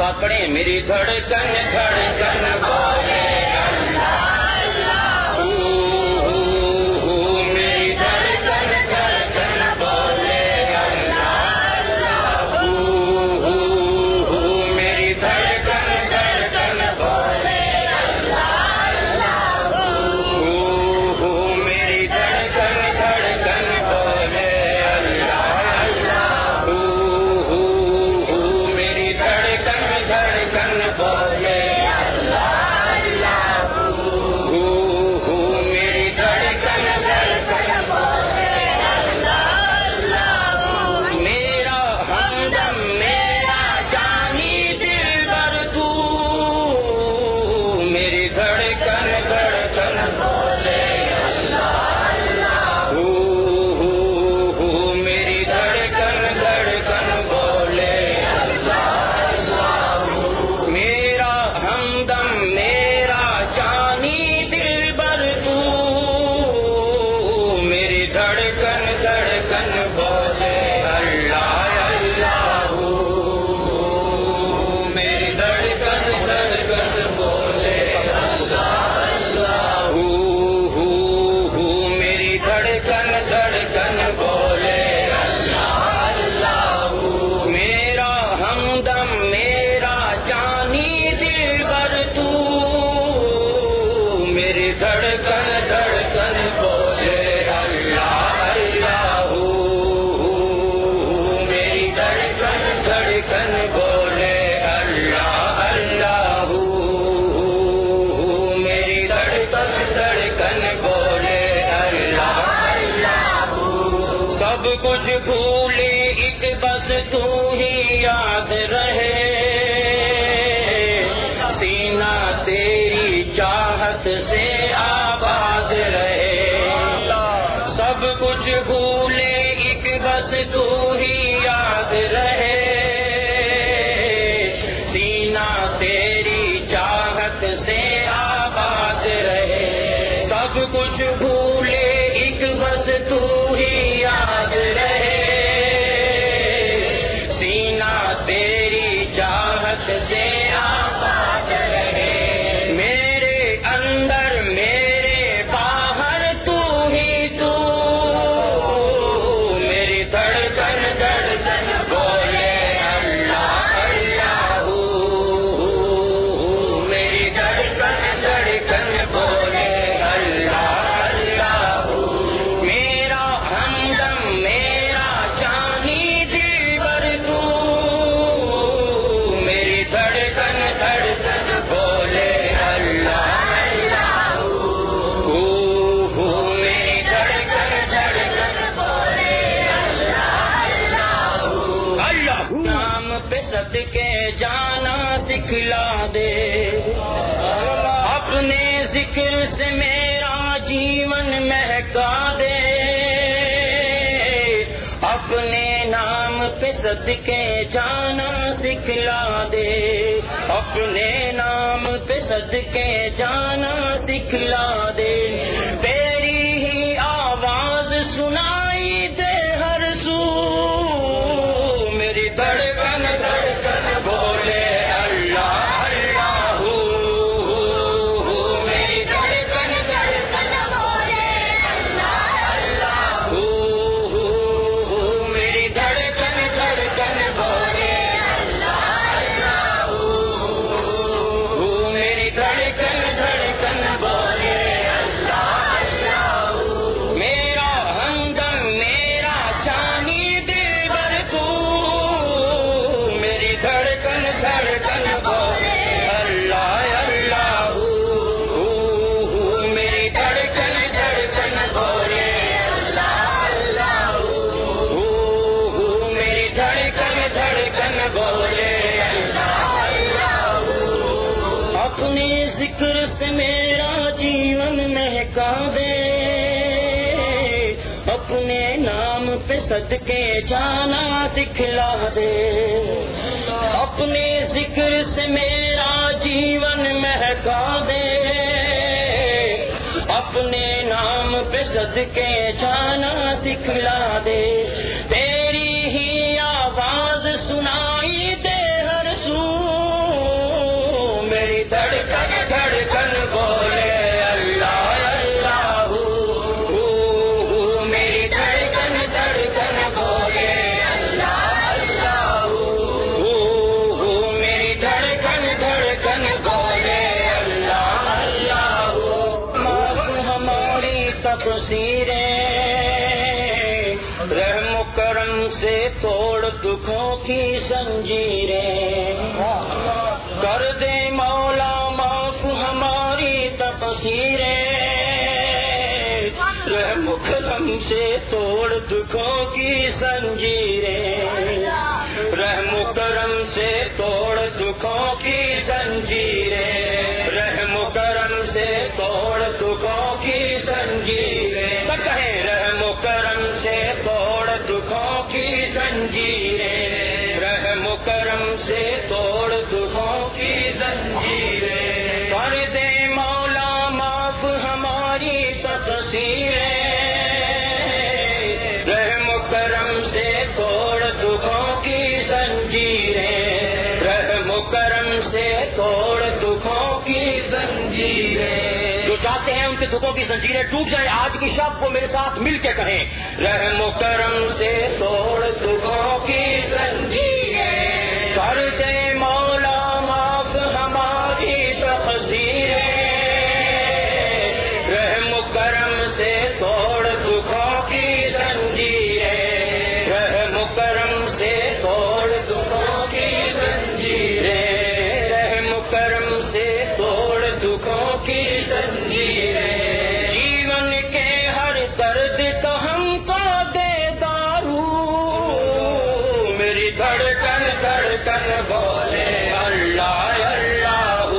پڑھیں میری دھڑکن دھڑکن بولے اللہ اللہ، میری دھڑکن دھڑکن بولے اللہ اللہ، میری دھڑکن دھڑکن بولے اللہ اللہ، میری دھڑکن دھڑکن بولے اللہ اللہ، میری دھڑکن دھڑکن بولے اللہ اللہ، میری دھڑکن دھڑکن بولے اللہ اللہ، میرا ہمدم میرا جانی دلبر تو، میری دھڑکن دھڑکن بولے اللہ اللہ، میری دھڑکن دھڑکن بولے اللہ اللہ، میرا ہمدم میرا جانی دلبر تو، میری دھڑکن دھڑکن بولے اللہ اللہ، میری دھڑکن دھڑکن بولے اللہ اللہ، میری دھڑکن دھڑکن بولے اللہ اللہ، میرا ہمدم میرا جانی دلبر تو، میری دھڑکن دھڑکن بولے اللہ اللہ، میری دھڑکن دھڑکن بولے اللہ اللہ، میری دھڑکن دھڑکن بولے اللہ اللہ، سب کچھ بھولے ایک بس تو ہی یاد رہے، سینہ تیری چاہت سے آباد رہے، سب کچھ بھولے ایک بس تو ہی یاد رہے، سینہ تیری چاہت سے آباد رہے، سب کچھ بھولے ایک بس تو ہی یاد رہے، سینہ تیری چاہت سے آباد رہے، میرے اندر میرے باہر تو ہی تو، میری دھڑکن دھڑکن بولے اللہ اللہ، میری دھڑکن دھڑکن بولے اللہ اللہ، میرا ہمدم میرا جانی دلبر تو، میری دھڑکن دھڑکن بولے اللہ اللہ، میری دھڑکن دھڑکن بولے اللہ اللہ، اللہ نام پہ صدقے جانا سکھلا دے، اپنے ذکر سے میرا جیون مہکا دے، اپنے نام پہ صدقے جانا سکھلا دے، اپنے نام پہ صدقے جانا سکھلا دے، تیری ہی آواز سنائی دے ہر سو، میری دھڑکن دھڑکن بولے اللہ اللہ، میری دھڑکن دھڑکن بولے اللہ اللہ، میری دھڑکن دھڑکن بولے اللہ اللہ، میری دھڑکن دھڑکن بولے اللہ اللہ، میرا ہمدم میرا جانی دلبر تو، میری دھڑکن دھڑکن بولے اللہ اللہ، میری دھڑکن دھڑکن بولے اللہ اللہ، میری دھڑکن دھڑکن بولے اللہ اللہ، اپنے ذکر سے میرا جیون مہکا دے، اپنے نام پہ صدقے جانا سکھلا دے، اپنے ذکر سے میرا جیون مہکا دے، اپنے نام پہ صدقے جانا سکھلا دے، تیری ہی آواز سنائی دے ہر سو، دھڑکن دھڑکن بولے اللہ اللہ، میری دھڑکن دھڑکن بولے اللہ اللہ، میری دھڑکن دھڑکن بولے اللہ اللہ۔ معاف ہماری تقصیریں، رحم و کرم سے توڑ دکھوں کی زنجیریں، کر دے مولا معاف ہماری تقصیریں، رحم و کرم سے توڑ دکھوں کی زنجیریں، رحم و کرم سے توڑ دکھوں کی زنجیریں، رحم و کرم سے توڑ دکھوں کی زنجیریں، سب کہیں رحم و کرم سے توڑ دکھوں کی زنجیریں، رحم و کرم سے توڑ دکھوں کی زنجیریں، کر دے مولا معاف ہماری تقصیریں، رحم و کرم سے توڑ دکھوں کی زنجیریں، رحم و کرم سے توڑ دکھوں کی زنجیریں۔ جو چاہتے ہیں ان کے دکھوں کی زنجیریں ٹوٹ جائیں، آج کی شب کو میرے ساتھ مل کے کہیں رحم و کرم سے توڑ دکھوں کی زنجیریں، کر دے مولا معاف ہماری تقصیریں، رحم و کرم سے توڑ دکھوں کی زنجیریں، رحم و کرم سے توڑ دکھوں کی زنجیریں، رحم و کرم سے توڑ دکھوں کی زنجیریں، جیون کے ہر درد کا ہم کو دے دارو، میری دھڑکن دھڑکن بولے اللہ اللہ،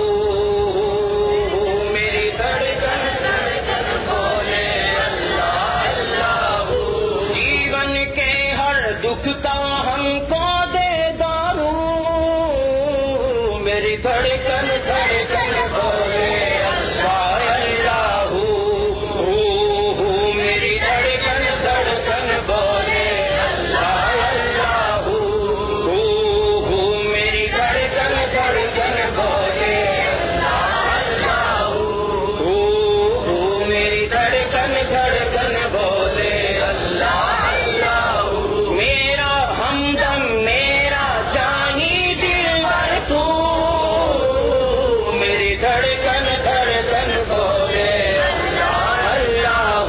میری دھڑکن دھڑکن بولے اللہ اللہ، جیون کے ہر دکھ کا ہم کو دے دارو، میری دھڑکن دھڑکن بولے اللہ اللہ، میری دھڑکن دھڑکن بولے اللہ اللہ، میری دھڑکن دھڑکن بولے اللہ اللہ، میری دھڑکن دھڑکن بولے اللہ اللہ، میرا ہمدم میرا جانی دلبر تو، میری دھڑکن دھڑکن بولے اللہ اللہ۔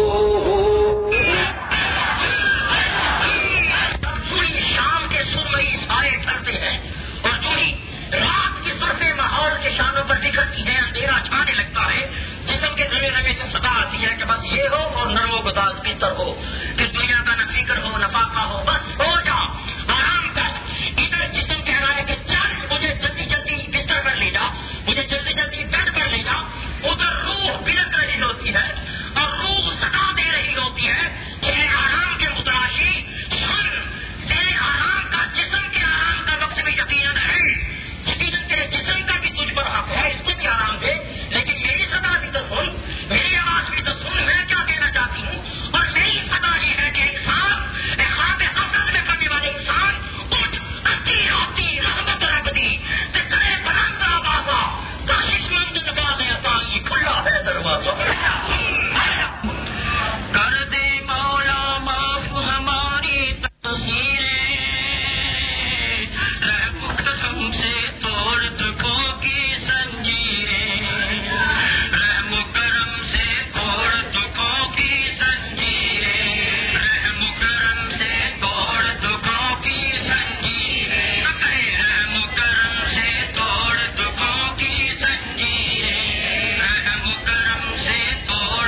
پوری شام کے سرمئی سائے ٹھہرتے ہیں اور جو ہی رات کی طرفیں ماحول کے شانوں پر بکھرتی ہیں، اندھیرا چھانے لگتا ہے، جسم کے دھوے نمے سے صدا آتی ہے کہ بس یہ ہو اور نرم و گداز بہتر ہو، کہ دنیا کا نہ فکر ہو نہ فاقہ ہو، بس ہو جا آرام کر۔ ادھر جسم کہہ رہا ہے کہ چل مجھے جلدی جلدی بستر پر لے جا، مجھے جلدی جلدی بیڈ پر لے جا، ادھر روح بلک رہی ہوتی ہے اور روح صدا دے رہی ہوتی ہے کہ اے آرام کے متلاشی سن، تیرے آرام کا جسم کے آرام کا وقت بھی یقیناً ہے، یقیناً تیرے جسم کا بھی تجھ پر حق ہے، اس کو بھی آرام دے، لیکن میری صدا بھی تو سن، میری آواز بھی تو سن، میں کیا کہنا چاہتی ہوں، اور میری صدا یہ ہے کہ انسان خواب غفلت میں کرنے والے انسان اٹھ، اتی آتی رحمت رکھ دی تے کرے بلند آوازہ، کاشش مند نواز عطا یہ کھلا ہے دروازہ، کر دے مولا معاف ہماری تقصیریں، رحم و کرم سے توڑ دکھوں کی زنجیریں، رحم و کرم سے توڑ دکھوں کی زنجیریں، رحم و کرم سے توڑ دکھوں کی زنجیریں، رحم و کرم سے توڑ دکھوں کی زنجیریں، رحم و کرم سے توڑ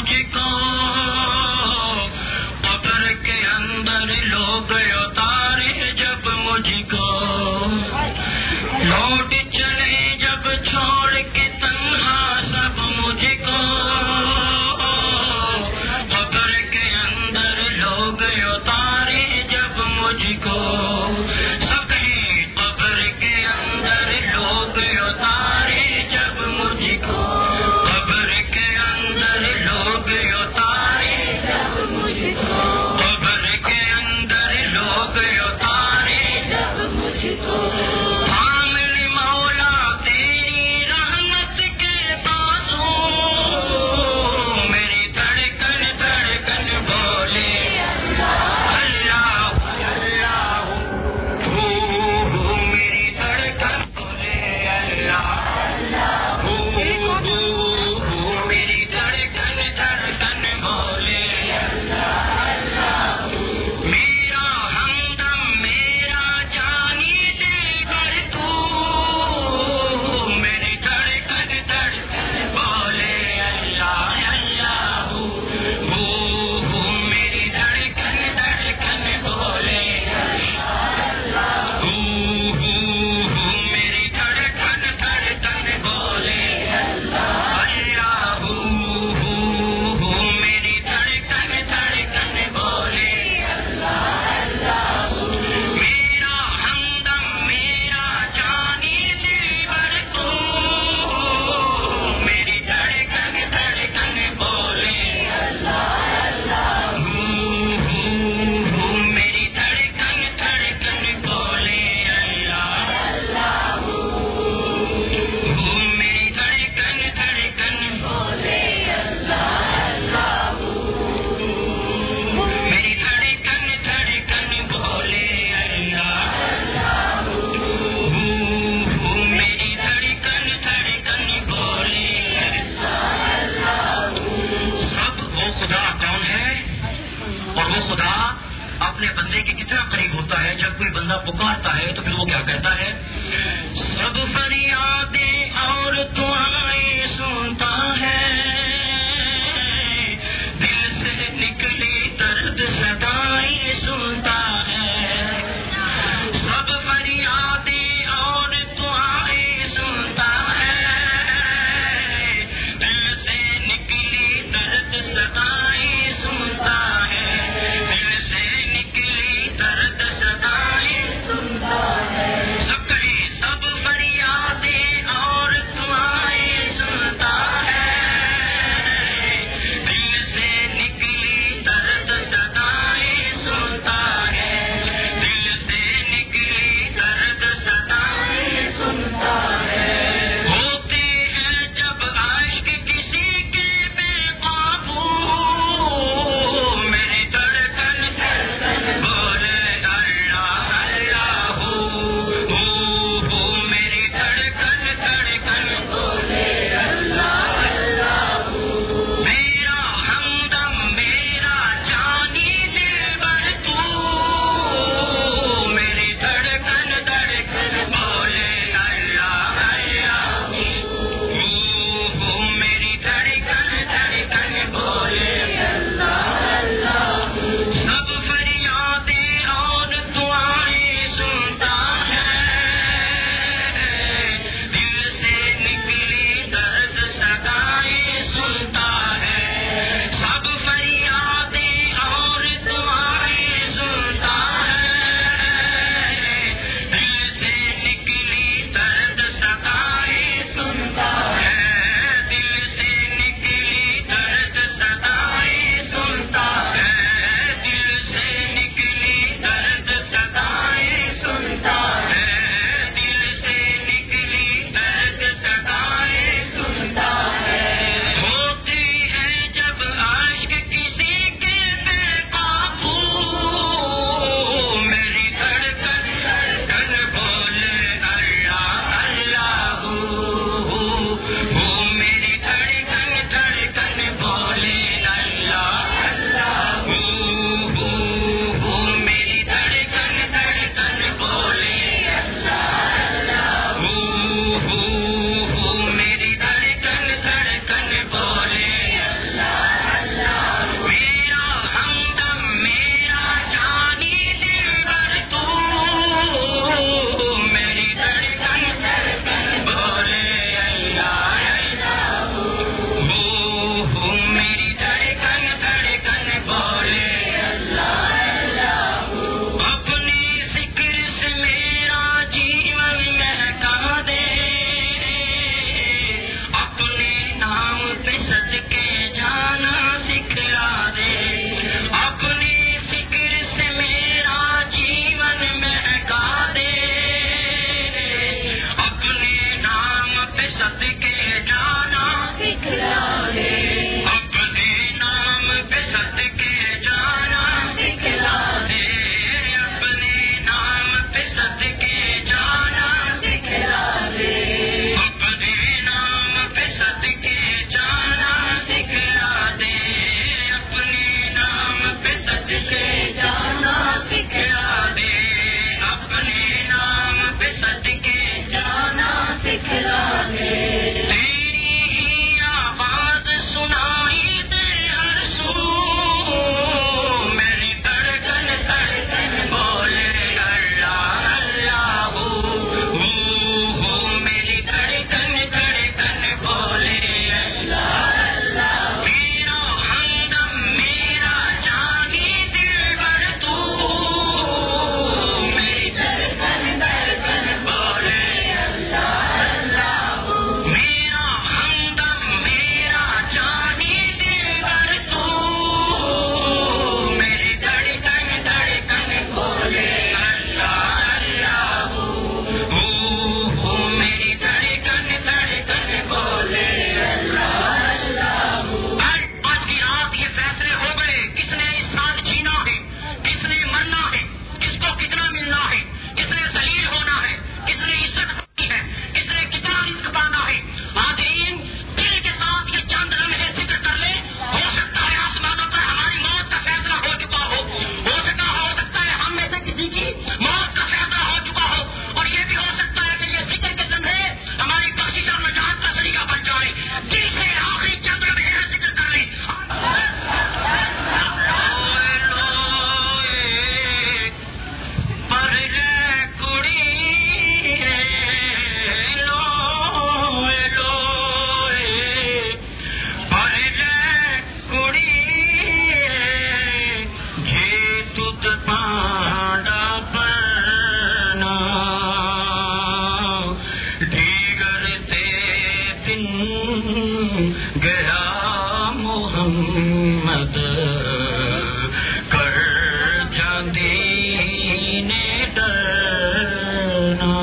مجھ کو قبر کے اندر لوگ اتارے جب مجھ کو لوٹ چلے جب چھوڑ کے تنہا سب مجھ کو قبر کے اندر لوگ اتارے جب مجھ کو سب کہیں قبر کے اندر لوگ اتارے جب مجھ کو قبر کے اندر لوگ اتارے جب مجھ کو قبر کے اندر لوگ اتارے جب مجھ کو پکارتا ہے تو پھر وہ کیا کہتا ہے سب فریادیں اور دعائیں سنتا ہے دل سے نکلی درد صدائیں سنتا ہے سب فریادیں اور دعائیں سنتا ہے دل سے نکلی درد صدائیں سنتا ہے دل سے نکلی درد صدائیں سب کہیں سب فریادیں اور دعائیں سنتا ہے محمد کر جاندین ڈرنا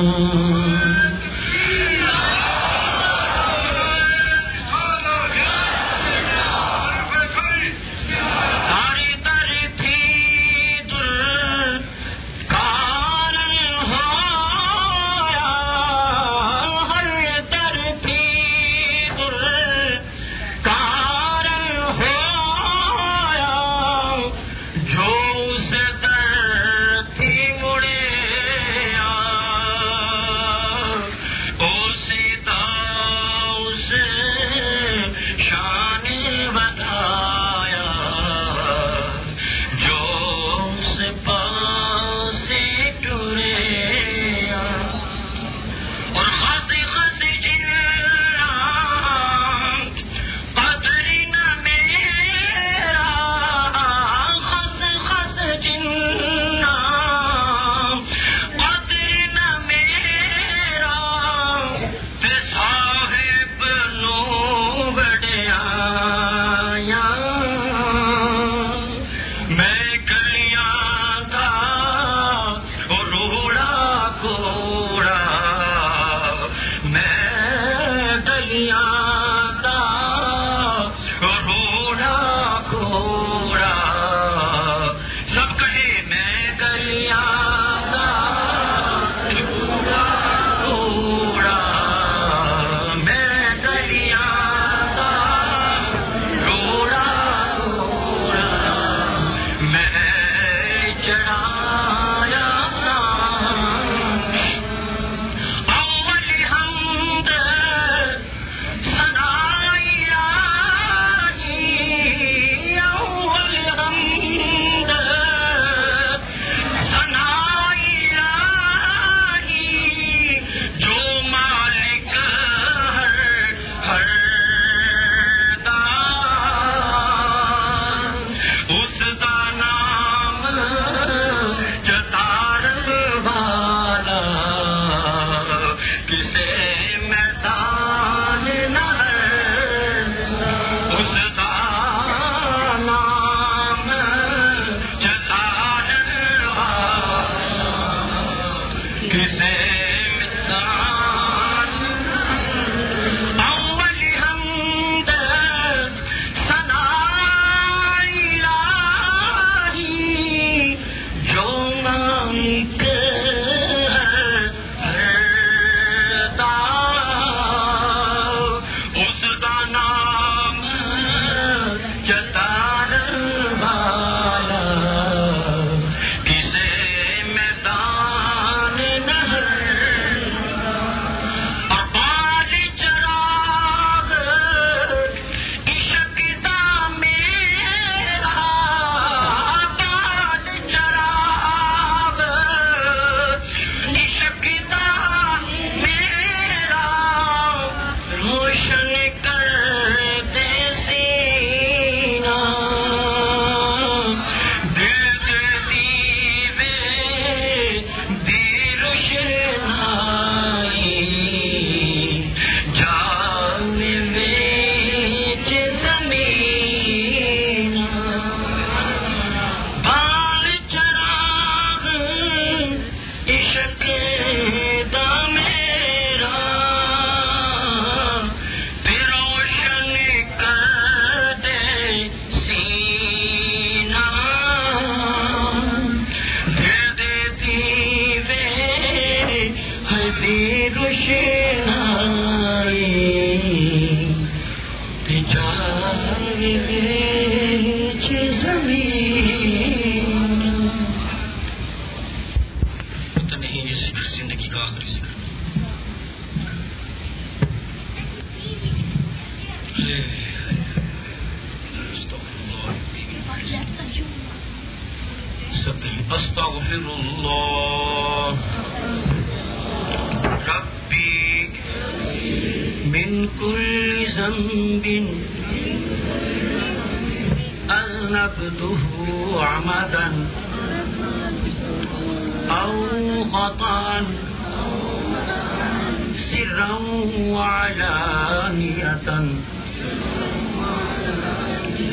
استغفر الله ربي من كل ذنب أذنبته عمدا أو خطأ سرا وعلانية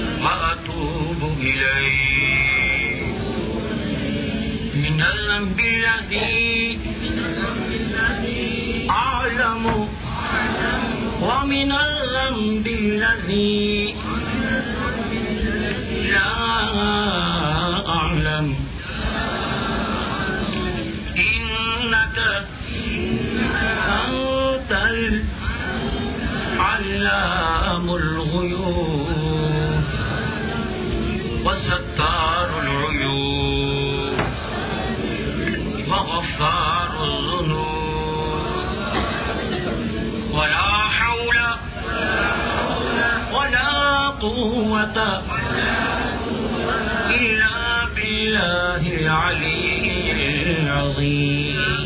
الذنب الذي أعلم ومن الذنب الذي لا أعلم إنك أنت العلام الغيوب وستار العيوب وغفار الذنوب ولا حول ولا قوة إلا بالله العلي العظيم.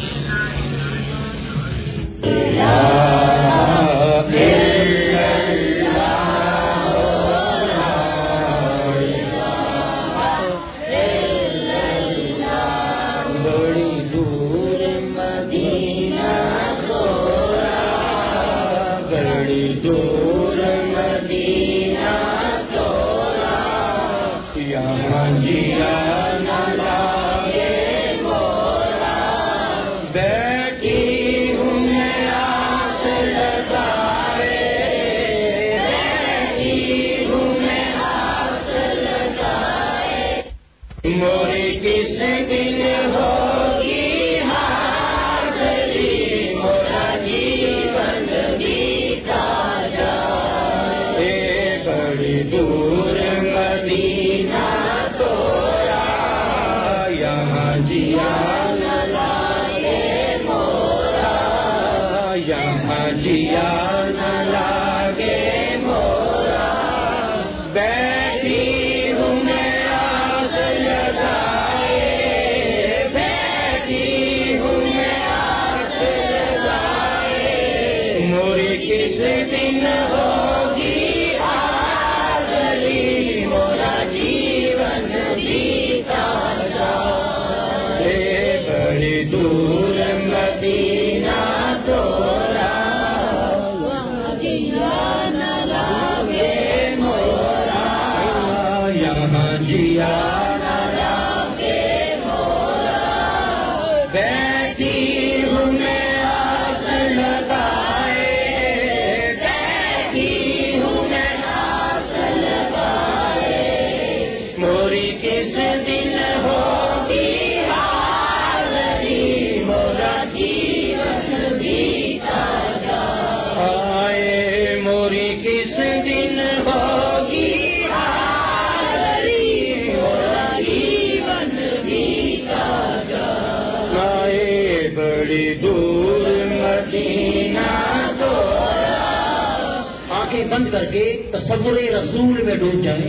بند کر کے تصور رسول میں ڈوب جائیں،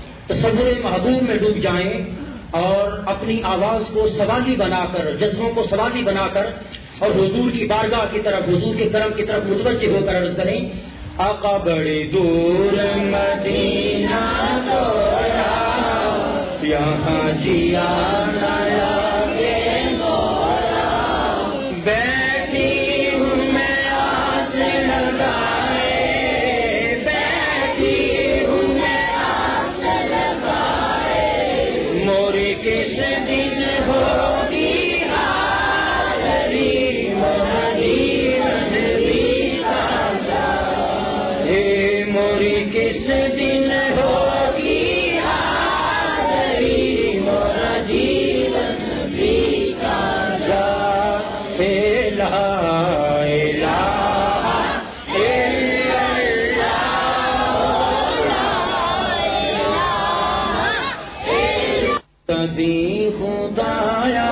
تصور محبوب میں ڈوب جائیں اور اپنی آواز کو سوالی بنا کر، جذبوں کو سوالی بنا کر اور حضور کی بارگاہ کی طرف، حضور کے کرم کی طرف متوجہ ہو کر عرض کریں، آقا بڑی دور مدینہ دورا یہاں جیا نہ لگے مولا، بیٹھی ہوں میں آس لگائے، بیٹھی ہوں میں آس لگائے، موری کس دن ہوگی حاضری، مولا جیون بھی تازہ، اے موری کس دن ہوگی حاضری، مولا جیون بھی تازہ، اے لا الہ الا اللہ، کبھی خدایا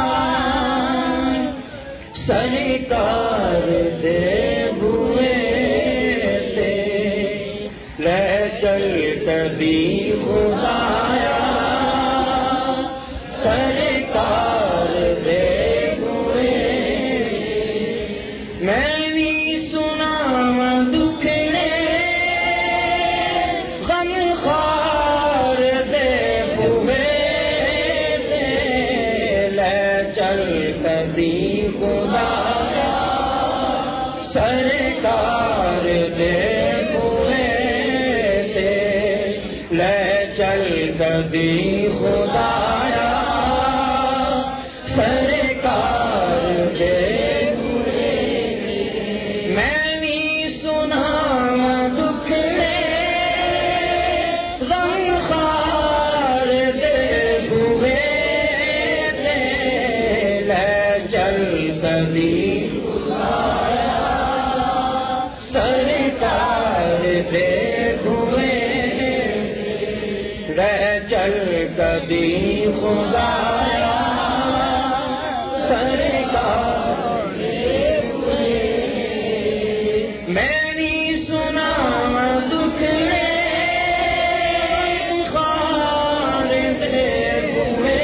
سرکار دے ہوئے تھے، لے چل کبھی خدایا سرکار دے ہوئے، میں بھی سنا دکھڑے غم خار دے ہوئے تھے، لے چل کبھی خدایا سرکار دے ہوئے تھے، لے چل کبھی خدایا چل کبھی خدایا سرکار میری سنا دکھ خار دے ہوئے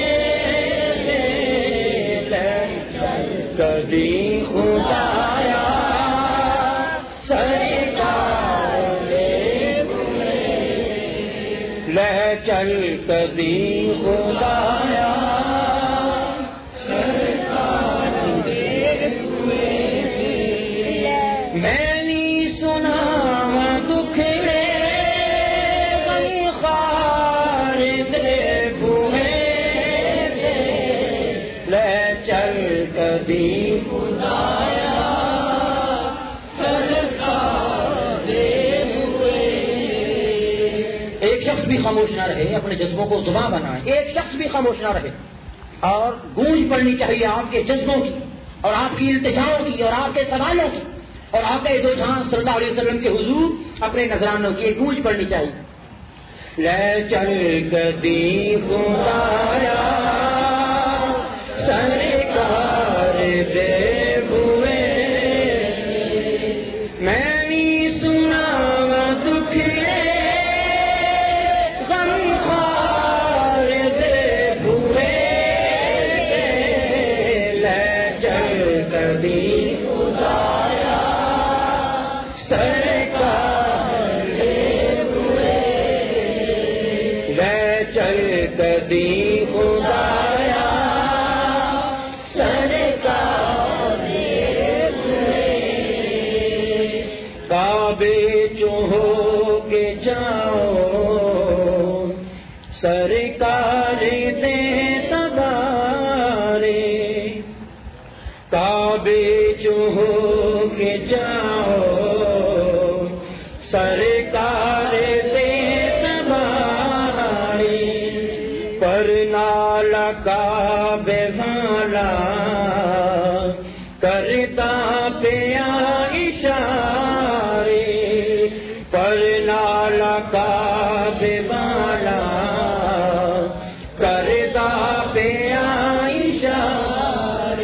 کبھی خدایا لہ چل کبھی خدایا میں نے سنا دکھ غم خار دے ہوئے لہ چل کبھی خدایا بھی خاموش نہ رہے، اپنے جذبوں کو زباں بنائے، ایک شخص بھی خاموش نہ رہے، اور گونج پڑنی چاہیے آپ کے جذبوں کی اور آپ کی التجاؤں کی اور آپ کے سوالوں کی اور آپ کے دو جہاں صلی اللہ علیہ وسلم کے حضور اپنے نذرانوں کی ایک گونج پڑنی چاہیے۔ لے چل کبھی خدایا سرکار دے ہوئے میں نے سنا دکھ کبھی خدایا سرکار دے ہوئے کعبے جو ہو کے جاؤ سرکار دے تبارے کعبے جو ہو کے جاؤ سرکار دے پر نالا کعبے والا کرتا پیا اشارے پر نالا کعبے والا کرتا پیا اشارے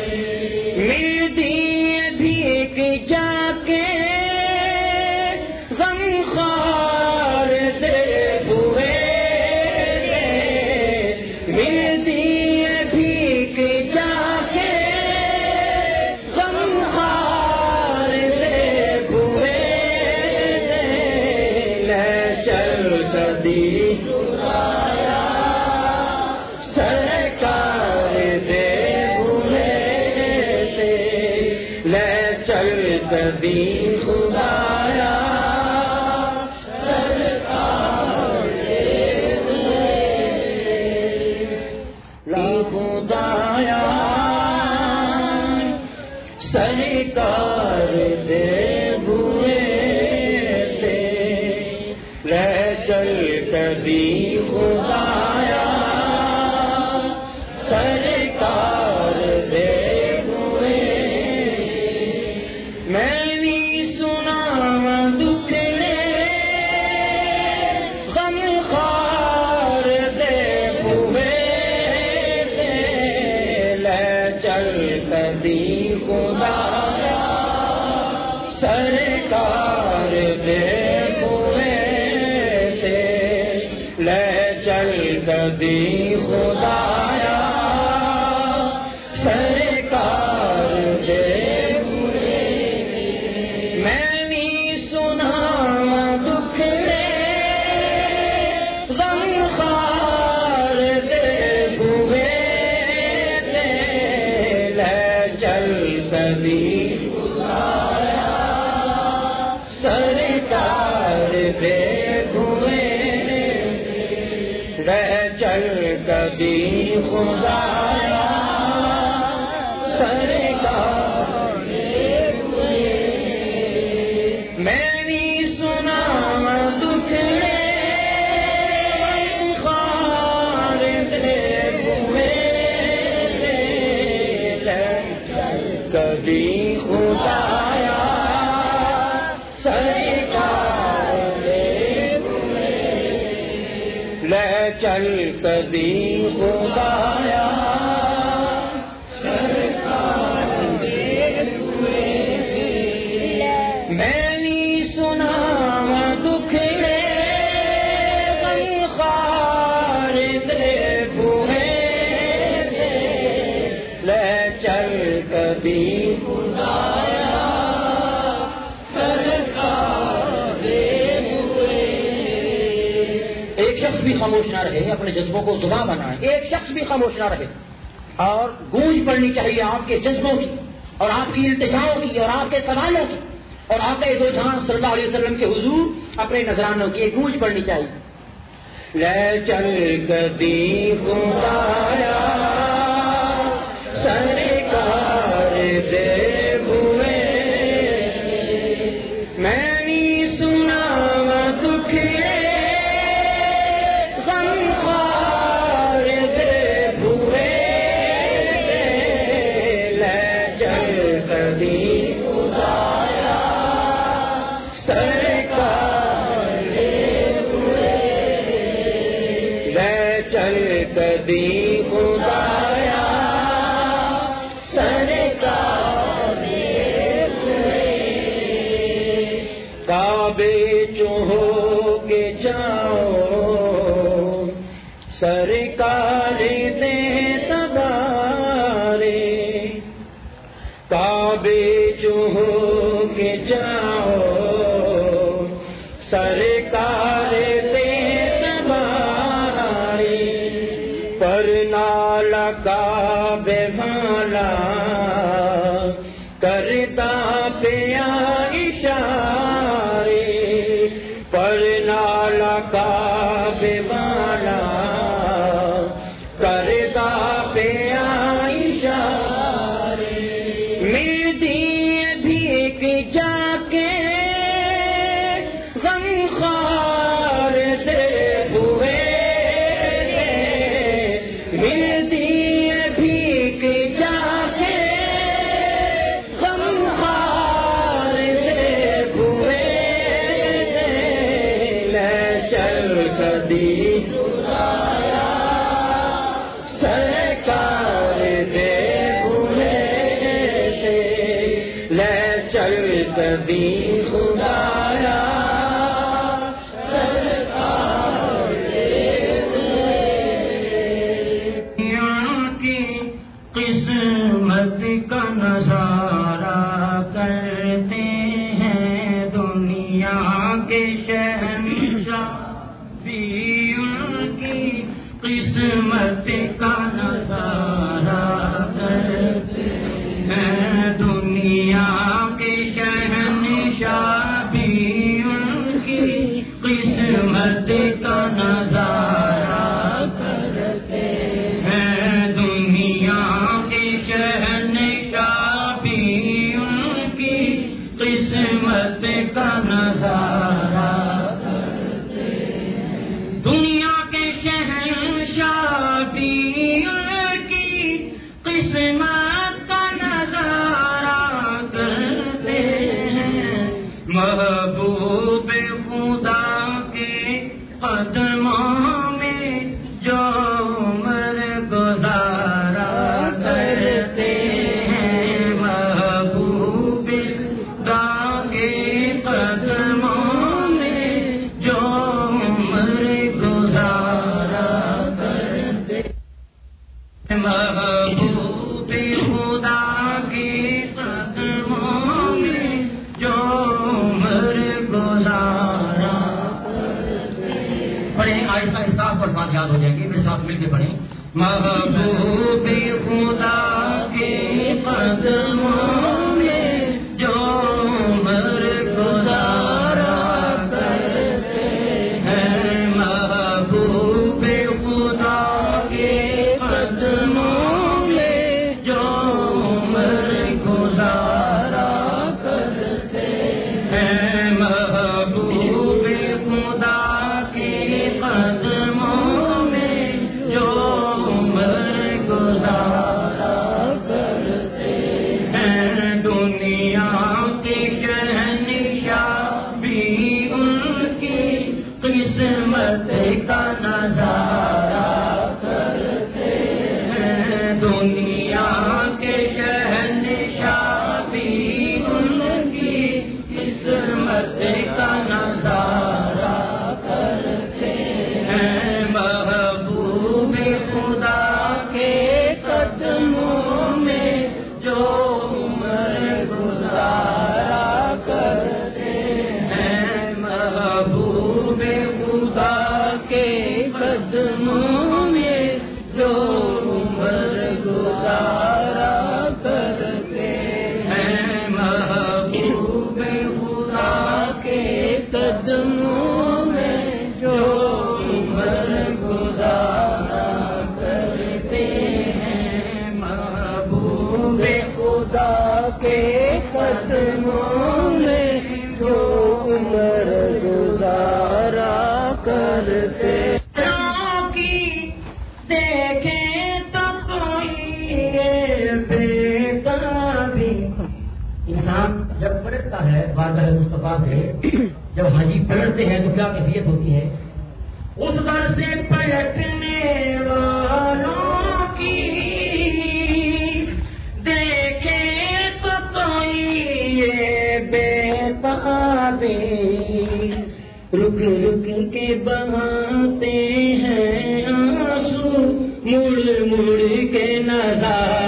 ملتی بھیک جا کے غم خار سے ہوئے کبھی خدایا سرکار دے لا خدایا سرکار دے ہوئے لے چل کبھی خدایا سرکار دے میں نے سنا دکھ غم خار دے ہوئے لے چل کبھی خدایا سرکار دے ہوئے لے چل کبھی خدایا سرکار دے کبھی خدایا سرکار دے ہوئے لے چل کبھی خدایا سرکار دے ہوئے میں نے سنا دکھ خار دے ہوئے کبھی خدایا سرکار دے ہوئے لے چل قدیم خدایا میں نہیں سنا دکھڑے غم خار تیرے بوئے لے چل قدیم خدایا سرکار ہوئے. ایک شخص بھی خاموش نہ رہے، اپنے جذبوں کو زباں بنائے. ایک شخص بھی خاموش نہ رہے اور گونج پڑنی چاہیے آپ کے جذبوں کی اور آپ کی التجاؤں کی اور آپ کے سوالوں کی اور آقا دو جہاں صلی اللہ علیہ وسلم کے حضور اپنے نذرانوں کی ایک گونج پڑنی چاہیے. لے چل قدیم خدایا سرکار دے ہوئے میں نہیں سنا دکھڑے غم خار دے ہوئے لے چل قدیم خدایا سرکار دے ہوئے لے چل قدیم خدایا کعبے چوہو کے جاؤ سرکار دے تبارے کعبے چوہو کے جاؤ سرکار دے تبارے پر نالا کعبے والا کرتا پیا اشارے پر نالا کعبے والا کرتا پیا اشارے ملتی بھیک جا کے غم خار سے ہوئے ملتی بھیک جا کے سرکار دے ہوئے لے چل قدیم خدایا سرکار دے ہوئے کی قسمت کا نظارہ کرتے ہیں دنیا کے شہنشاہ بھی ان کی قسمت کا نظارہ کرتے ہیں دنیا کے شہنشاہ بھی ان کی قسمت کا نظارہ کرتے ہیں دنیا کے شہنشاہ بھی ان کی قسمت کا نظارہ کرتے دنیا کے شہنشاہ بھی ان کی قسمت کا نظارہ کرتے ہیں محبوب خدا کے قدموں میں جو عمر گزارا کرتے ہیں محبوب خدا کے قدموں میں جو عمر گزارا کرتے محبوب خدا کے قدموں میں جو عمر گزارا کرتے پڑھیں آہستہ آہستہ آپ کو الفاظ یاد ہو جائیں گے میرے ساتھ مل کے پڑھیں محبوب خدا کے قدموں میں جو عمر گزارا کرتے ہیں محبوب خدا کے قدموں میں جو عمر گزارا کرتے ہیں محبوب خدا کے قدموں میں جو عمر گزارا کرتے ہیں قدموں میں جو عمر گزارا کرتے ہیں، محبوب خدا کے قدموں میں جو عمر گزارا کرتے ہیں، محبوب خدا کے قدموں میں جو عمر گزارا کرتے دیکھیں تو کوئی بےتابی۔ انسان جب پلٹتا ہے بارگاہ مصطفیٰ سے، جب حاجی پلٹتے ہیں تو کیا کیفیت ہوتی ہے؟ اس در سے پلٹنے والوں کی دیکھیں تو کوئی بےتابی، رک رک کے بہاتے ہیں آنسو، مڑ مڑ کے نظارے